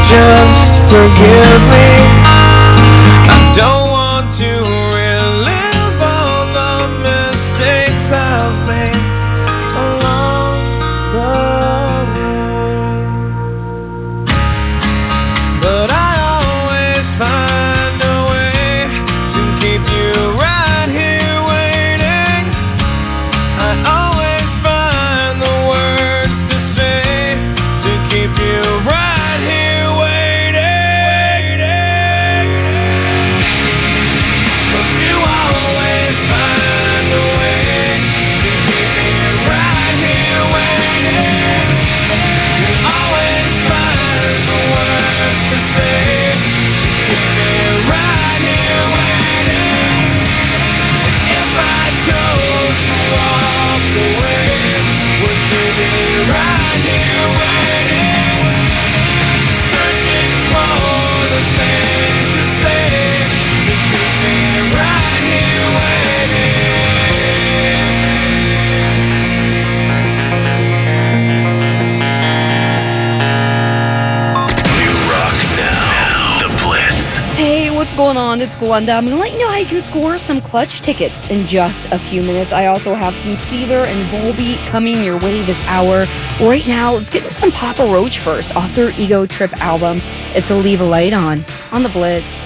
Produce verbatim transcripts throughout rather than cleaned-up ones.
just forgive me. I don't want to relive all the mistakes I've made along the way. But I always find a way to keep you right here waiting. I always find the words to say to keep you right here waiting. But you always find a way to keep me right here waiting. You always find the words to say to keep me right here waiting. If I chose to walk away, would you be right here waiting? Searching for the things to say to keep me right here waiting. New rock now. The Blitz. Hey, what's going on? It's Glenda. I'm going to let you know how you can score some clutch tickets in just a few minutes. I also have some Seether and Volbeat coming your way this hour. Right now, let's get into some Papa Roach first off their Ego Trip album. It's a Leave a Light On, on the Blitz.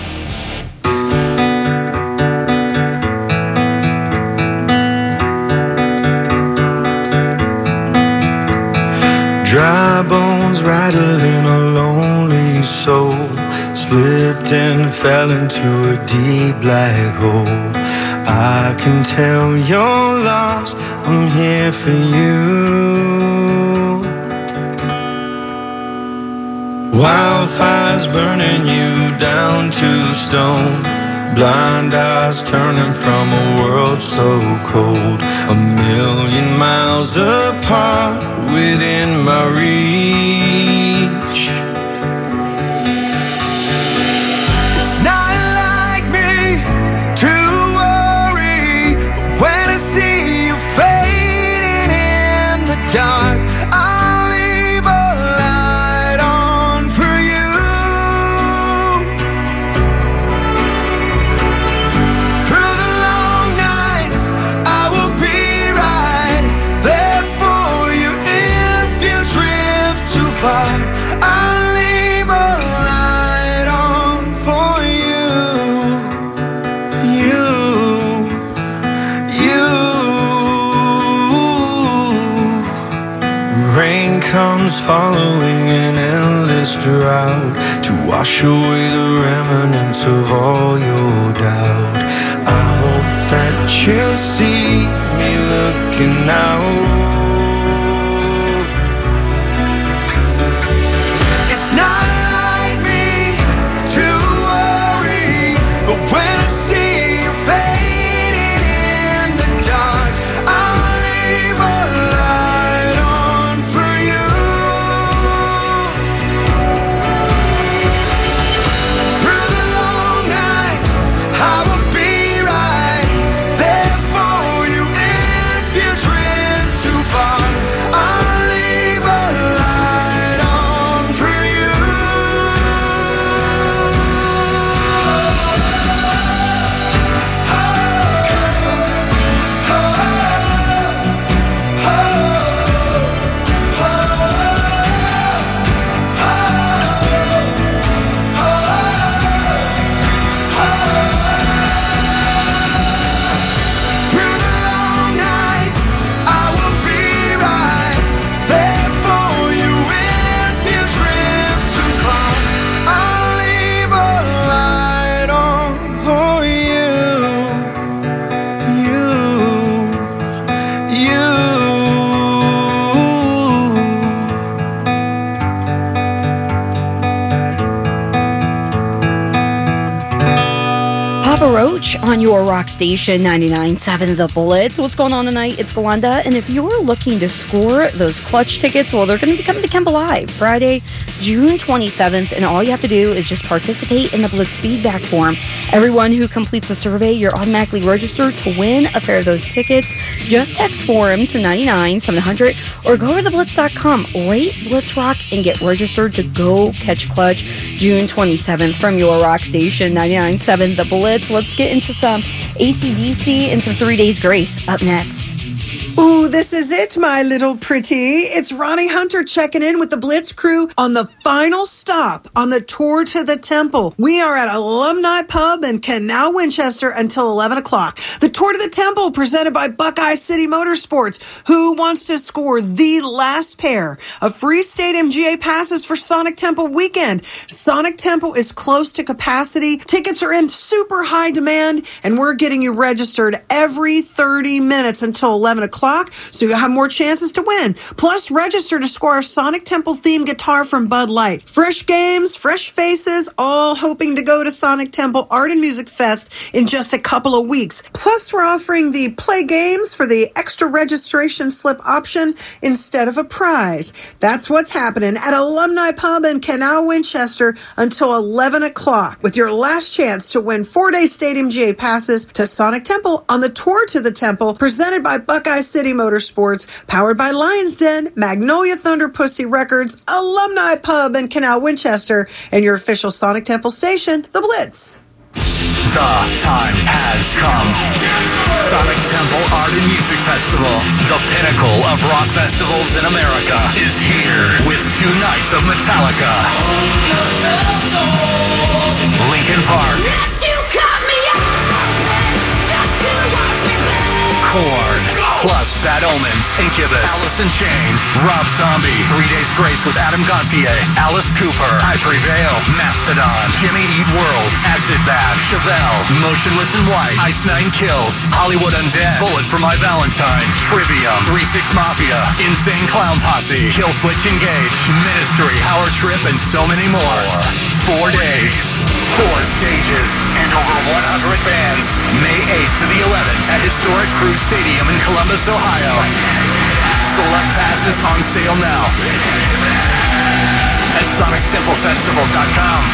Dry bones rattling a lonely soul, slipped and fell into a deep black hole. I can tell you're lost, I'm here for you. Wildfires burning you down to stone, blind eyes turning from a world so cold. A million miles apart within my reach. It's not like me to worry, but when I see you fading in the dark, I'll leave a light on for you. Through the long nights, I will be right there for you. If you drift too far, I'll leave a light on for you. You, you. Rain comes following an endless drought to wash away the remnants of all your doubt. I hope that you'll see me looking out. It's not like me to worry, but when I see you fading in the dark, I'll leave a light on for you. Through the long nights, I will be right there for you. If you drift too Clutch on your rock station ninety-nine point seven The Blitz. What's going on tonight? It's Glenda, and if you're looking to score those Clutch tickets, well, they're going to be coming to Kemba Live Friday, June twenty-seventh, and all you have to do is just participate in the Blitz feedback form. Everyone who completes the survey, you're automatically registered to win a pair of those tickets. Just text forum to ninety-nine seven hundred or go over to blitz dot com, rate Blitz Rock, and get registered to go catch Clutch June twenty-seventh from your rock station ninety-nine point seven The Blitz. Let's get into some A C D C and some Three Days Grace up next. Ooh, this is it, my little pretty. It's Ronnie Hunter checking in with the Blitz crew on the final stop on the tour to the temple. We are at Alumni Pub in Canal Winchester until eleven o'clock. The tour to the temple presented by Buckeye City Motorsports, who wants to score the last pair of free Stadium G A passes for Sonic Temple weekend. Sonic Temple is close to capacity. Tickets are in super high demand, and we're getting you registered every thirty minutes until eleven o'clock. So you'll have more chances to win. Plus, register to score a Sonic Temple themed guitar from Bud Light. Fresh games, fresh faces, all hoping to go to Sonic Temple Art and Music Fest in just a couple of weeks. Plus, we're offering the play games for the extra registration slip option instead of a prize. That's what's happening at Alumni Pub in Canal Winchester until eleven o'clock, with your last chance to win four-day Stadium G A passes to Sonic Temple on the tour to the temple, presented by Buckeye City Motorsports, powered by Lions Den, Magnolia Thunder Pussy Records, Alumni Pub in Canal Winchester, and your official Sonic Temple station, The Blitz. The time has come. Sonic Temple Art and Music Festival, the pinnacle of rock festivals in America, is here with two nights of Metallica, Linkin Park, Korn, plus Bad Omens, Incubus, Alice in Chains, Rob Zombie, Three Days Grace with Adam Gontier, Alice Cooper, I Prevail, Mastodon, Jimmy Eat World, Acid Bath, Chevelle, Motionless in White, Ice Nine Kills, Hollywood Undead, Bullet for My Valentine, Trivium, three six Mafia, Insane Clown Posse, Killswitch Engage, Ministry, Howard Trip, and so many more. Four days, four stages, and over one hundred bands. May eighth to the eleventh at historic Cruise Stadium in Columbus, Ohio. Select passes on sale now at sonic temple festival dot com.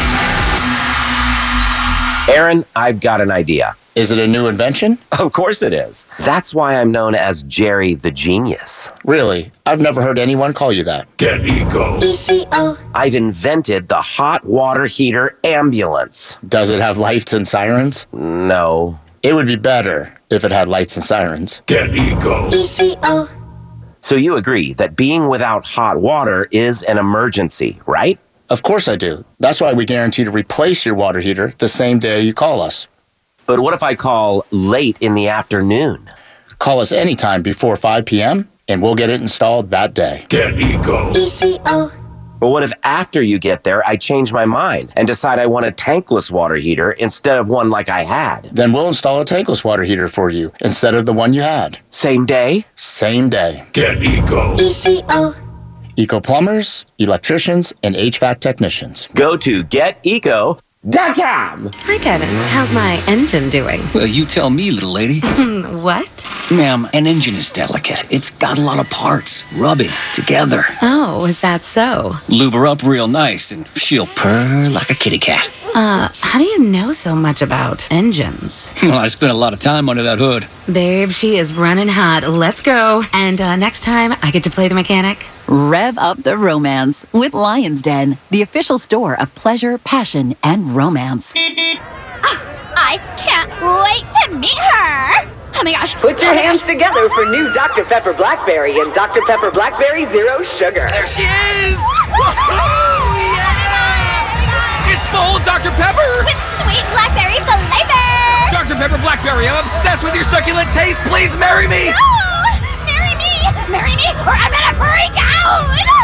Aaron, I've got an idea. Is it a new invention? Of course it is. That's why I'm known as Jerry the Genius. Really? I've never heard anyone call you that. Get Eco. E C O. I've invented the hot water heater ambulance. Does it have lights and sirens? No. It would be better if it had lights and sirens. Get Eco. E C O. So you agree that being without hot water is an emergency, right? Of course I do. That's why we guarantee to replace your water heater the same day you call us. But what if I call late in the afternoon? Call us anytime before five p.m. and we'll get it installed that day. Get Eco. E C O. But what if after you get there, I change my mind and decide I want a tankless water heater instead of one like I had? Then we'll install a tankless water heater for you instead of the one you had. Same day? Same day. Get Eco. E C O. Eco plumbers, electricians, and H V A C technicians. Go to get eco dot com. Hi, Kevin. How's my engine doing? Well, you tell me, little lady. What? Ma'am, an engine is delicate. It's got a lot of parts rubbing together. Oh, is that so? Lube her up real nice and she'll purr like a kitty cat. Uh, how do you know so much about engines? Well, I spent a lot of time under that hood. Babe, she is running hot. Let's go. And uh, next time, I get to play the mechanic. Rev up the romance with Lions Den, the official store of pleasure, passion, and romance. I can't wait to meet her! Oh my gosh. Put your oh my hands gosh. together for new Doctor Pepper Blackberry and Doctor Pepper Blackberry Zero Sugar. There she is! Woohoo! Yeah! It's full Doctor Pepper! With sweet blackberry flavor! Doctor Pepper Blackberry, I'm obsessed with your succulent taste. Please marry me! No! Marry me! Marry me or I'm gonna freak out!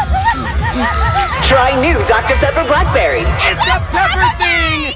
Try new Doctor Pepper Blackberry. It's a pepper thing!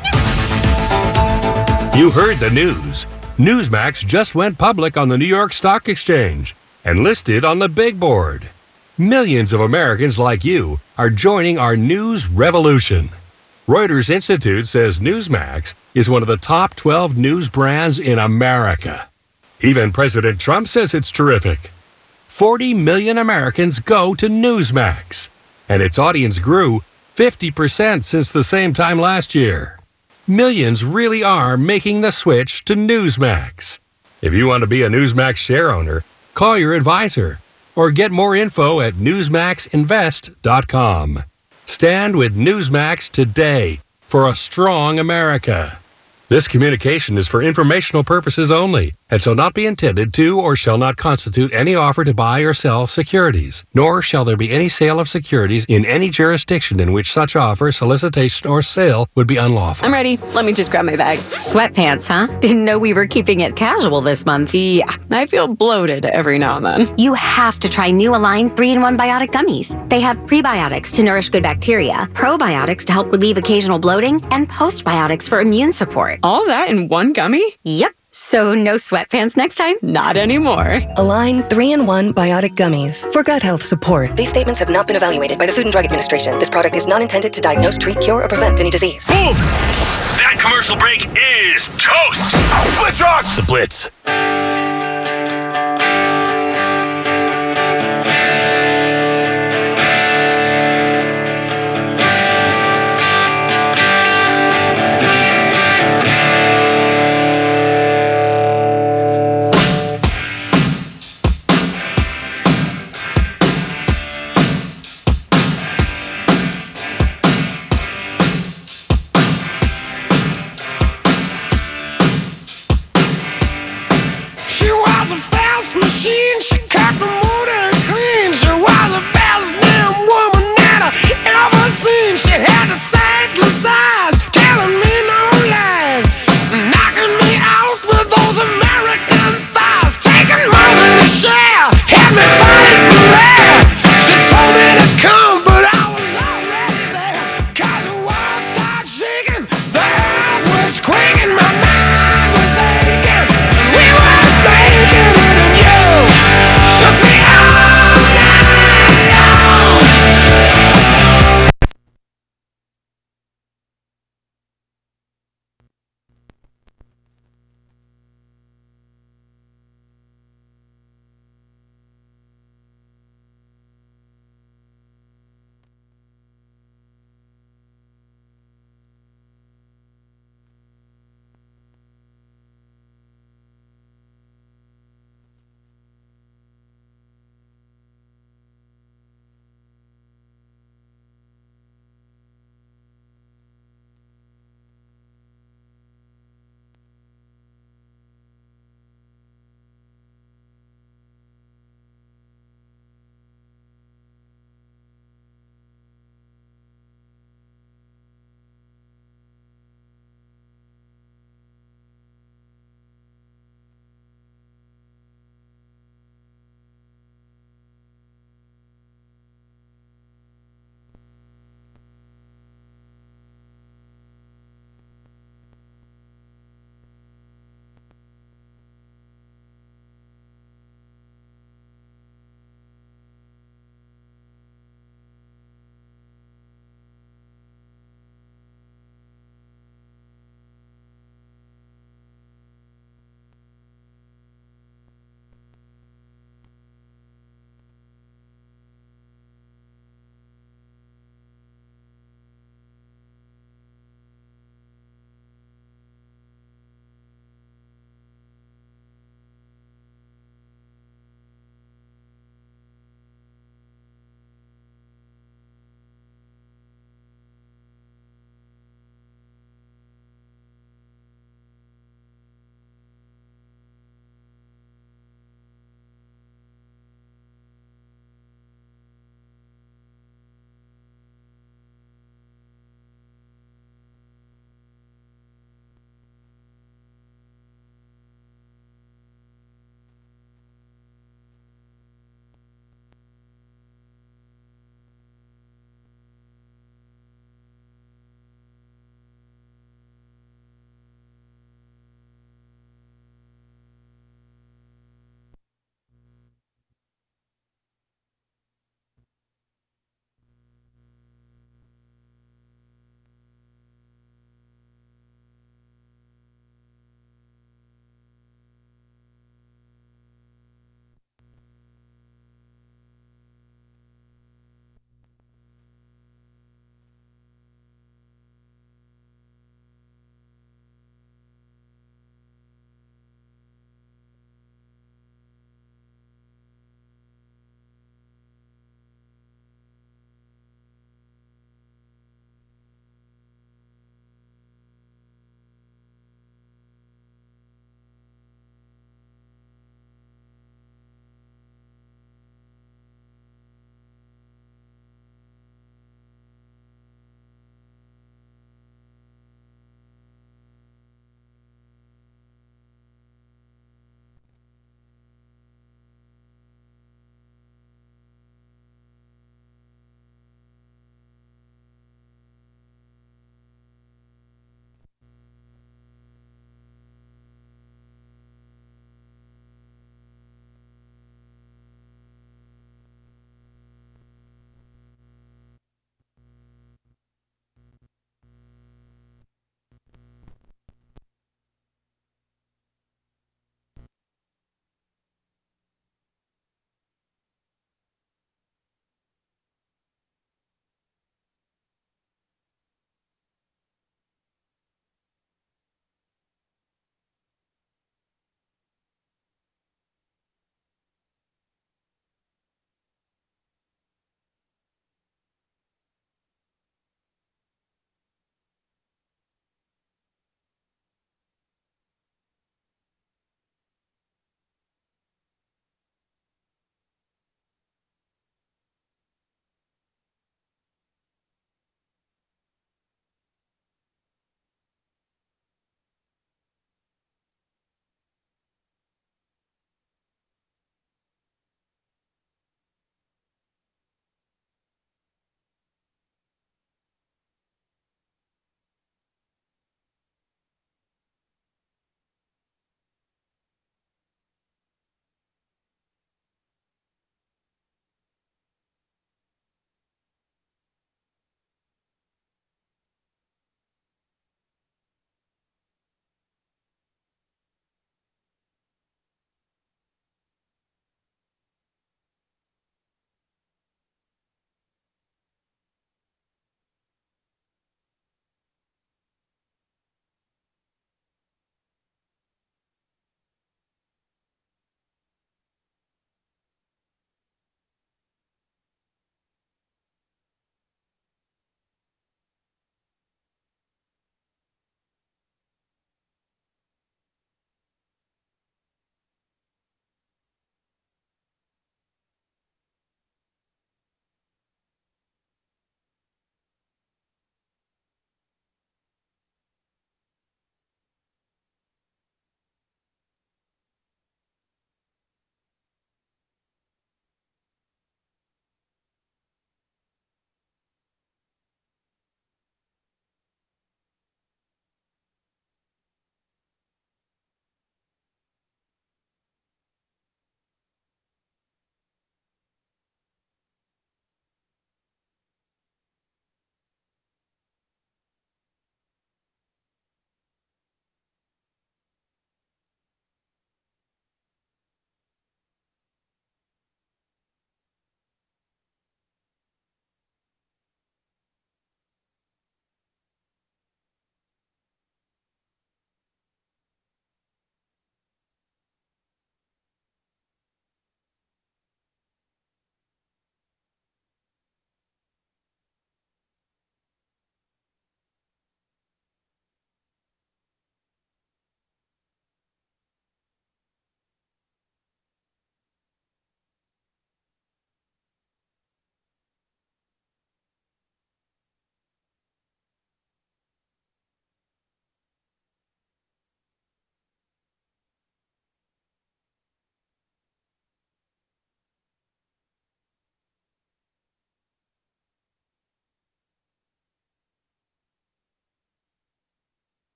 You heard the news. Newsmax just went public on the New York Stock Exchange and listed on the big board. Millions of Americans like you are joining our news revolution. Reuters Institute says Newsmax is one of the top twelve news brands in America. Even President Trump says it's terrific. forty million Americans go to Newsmax, and its audience grew fifty percent since the same time last year. Millions really are making the switch to Newsmax. If you want to be a Newsmax share owner, call your advisor or get more info at newsmax invest dot com. Stand with Newsmax today for a strong America. This communication is for informational purposes only and shall not be intended to or shall not constitute any offer to buy or sell securities, nor shall there be any sale of securities in any jurisdiction in which such offer, solicitation, or sale would be unlawful. I'm ready. Let me just grab my bag. Sweatpants, huh? Didn't know we were keeping it casual this month. Yeah, I feel bloated every now and then. You have to try new Align three in one Biotic Gummies. They have prebiotics to nourish good bacteria, probiotics to help relieve occasional bloating, and postbiotics for immune support. All that in one gummy? Yep. So no sweatpants next time? Not anymore. Align three in one Biotic Gummies for gut health support. These statements have not been evaluated by the Food and Drug Administration. This product is not intended to diagnose, treat, cure, or prevent any disease. Boom! That commercial break is toast! Blitz Rock! The Blitz.